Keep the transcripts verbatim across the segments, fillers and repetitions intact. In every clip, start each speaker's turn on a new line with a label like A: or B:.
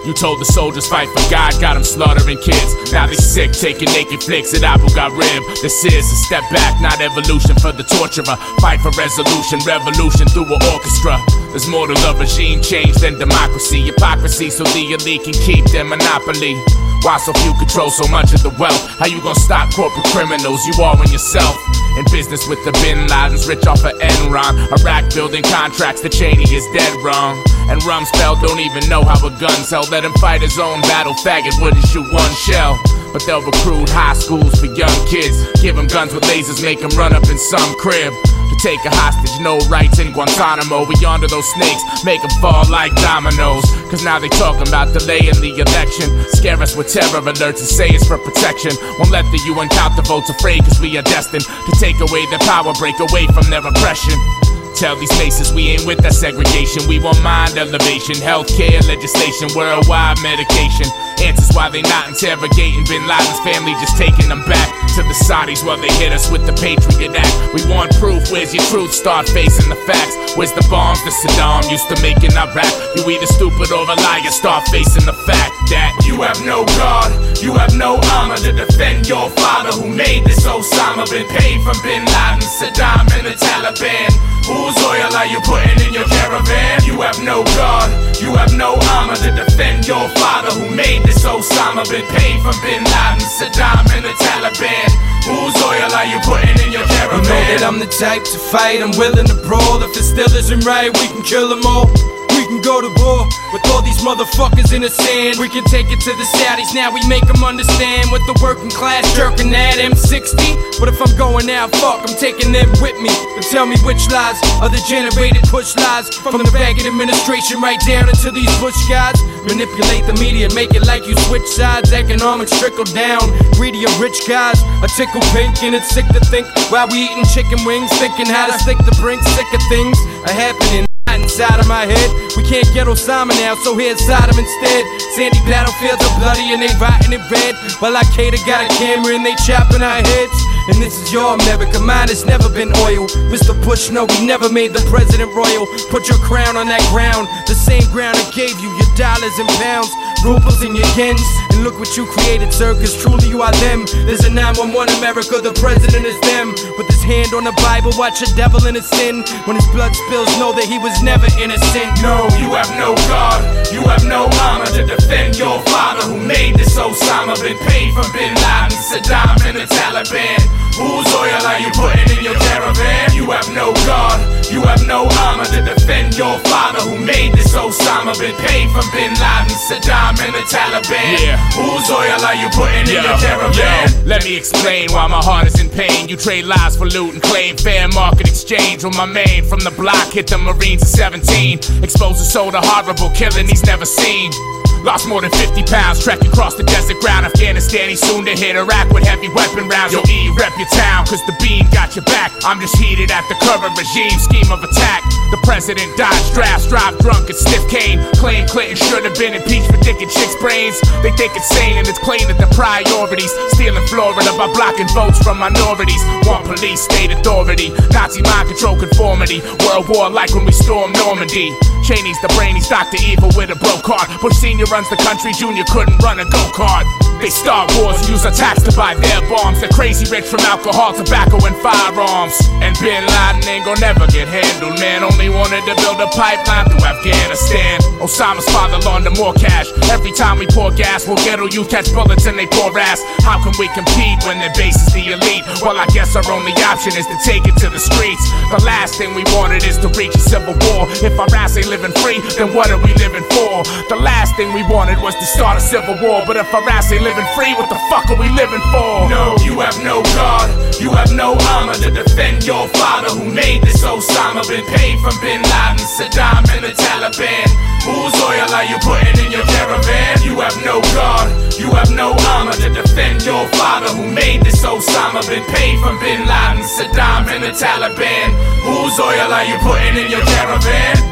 A: You told the soldiers fight for God, got them slaughtering kids. Now they sick, taking naked flicks at Abu Ghraib. This is a step back, not evolution for the torturer. Fight for resolution, revolution through an orchestra. There's more to the regime change than democracy. Hypocrisy so the elite can keep their monopoly. Why so few control so much of the wealth? How you gonna stop corporate criminals? You are in yourself. In business with the Bin Ladens, rich off of Enron. Iraq building contracts, the Cheney is dead wrong. And Rumsfeld don't even know how a gun sells. Let him fight his own battle, faggot wouldn't shoot one shell. But they'll recruit high schools for young kids. Give them guns with lasers, make them run up in some crib. To take a hostage, no rights in Guantanamo. We onto those snakes, make them fall like dominoes. Cause now they talking about delaying the election. Scare us with terror alerts and say it's for protection. Won't let the U N count the votes, afraid cause we are destined to take away their power, break away from their oppression. Tell these faces we ain't with that segregation. We want mind elevation, healthcare legislation, worldwide medication. Answers why they not interrogating Bin Laden's family, just taking them back to the Saudis while they hit us with the Patriot Act. We want proof, where's your truth? Start facing the facts. Where's the bombs that Saddam used to make in Iraq? You either stupid or a liar, start facing the fact that you have no God, you have no honor to defend your father who made this Osama. Been paid from Bin Laden, Saddam and the Taliban. Whose oil are you putting in your caravan? You have no God, you have no honor to defend your father who made this Osama. Been paid from Bin Laden, Saddam and the Taliban. Whose oil are you putting in your caravan?
B: You know that I'm the type to fight, I'm willing to brawl. If it still isn't right, we can kill them all. We can go to war with all these motherfuckers in the sand. We can take it to the Saudis, now we make them understand. With the working class jerking that M sixty. But if I'm going out, fuck, I'm taking them with me. But tell me which lies are the generated push lies from the ragged administration right down into these bush guys. Manipulate the media, make it like you switch sides. Economics trickle down, greedy or rich guys are tickle pink and it's sick to think while we eating chicken wings, thinking how to stick the brink. Sick of things are happening inside of my head. We can't get Osama now, so here's Saddam instead. Sandy battlefields are bloody and they rotting in red, while Al-Qaeda got a camera and they chopping our heads. And this is your America, mine has never been oil. Mister Bush, no, we never made the president royal. Put your crown on that ground, the same ground that gave you your dollars and pounds, rubles and your yens. And look what you created, sir, cause truly you are them. There's a nine one one America, the president is them. With his hand on the Bible, watch a devil in his sin. When his blood spills, know that he was never innocent.
A: No, you have no God, you have no honor to defend your father who made this Osama. Been paid from Bin Laden, Saddam and the Taliban. Whose oil are you putting in your caravan? You have no God, you have no honor to defend your father who made this Osama. Been paid from Bin Laden, Saddam and the Taliban. Yeah. Whose oil are you putting yo, in your caravan? Yo, let me explain why my heart is in pain. You trade lies for loot and claim fair market exchange. When my main from the block hit the Marines at seventeen, exposed his soul to horrible killing he's never seen. Lost more than fifty pounds, trekking across the desert ground. Afghanistan, he's soon to hit Iraq with heavy weapon rounds. Yo, E, rep your town, cause the beam got your back. I'm just heated at the current regime scheme of attack. The president dodged drafts, drive drunk and stiff cane. Claim Clinton should have been impeached for dicking chicks' brains. They think it's sane and it's plain that the priorities stealing Florida by blocking votes from minorities. Want police, state authority, Nazi mind control conformity. World war like when we stormed Normandy. Cheney's the brainies, Doctor Evil with a broke heart. Bush Senior runs the country, Junior couldn't run a go-kart. They start wars and use attacks to buy their bombs. They're crazy rich from alcohol, tobacco, and firearms. And Bin Laden ain't gon' never get handled, man. Only wanted to build a pipeline through Afghanistan. Osama's father laundered more cash. Every time we pour gas, we'll get youth catch bullets and they pour ass. How can we compete when their base is the elite? Well, I guess our only option is to take it to the streets. The last thing we wanted is to reach a civil war. If our ass ain't living free, then what are we living for? The last thing we wanted was to start a civil war. But if our ass ain't living free, what the fuck are we living for? No, you have no God, you have no honor to defend your father who made this Osama. Been paid from Bin Laden, Saddam and the Taliban. Whose oil are you putting in your caravan? You have no God, you have no honor to defend your father who made this Osama. Been paid from Bin Laden, Saddam and the Taliban. Whose oil are you putting in your caravan?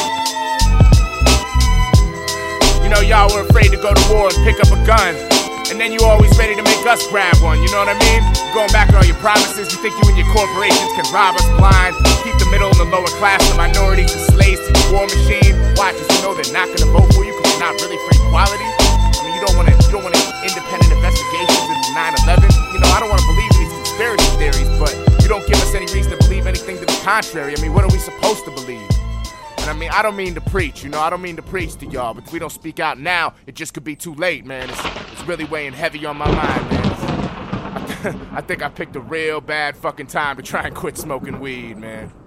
A: Y'all were afraid to go to war and pick up a gun. and then you always ready to make us grab one, you know what I mean? Going back on all your promises, you think you and your corporations can rob us blind, keep the middle and the lower class, the minorities, the slaves to the war machine. Watch us, you know they're not gonna vote for you because you're not really for equality. I mean, you don't want to, you don't want independent investigations into nine eleven. You know, I don't want to believe in these conspiracy theories, but you don't give us any reason to believe anything to the contrary. I mean, what are we supposed to believe? And I mean, I don't mean to preach, you know, I don't mean to preach to y'all, but if we don't speak out now, it just could be too late, man. It's, it's really weighing heavy on my mind, man. I, th- I think I picked a real bad fucking time to try and quit smoking weed, man.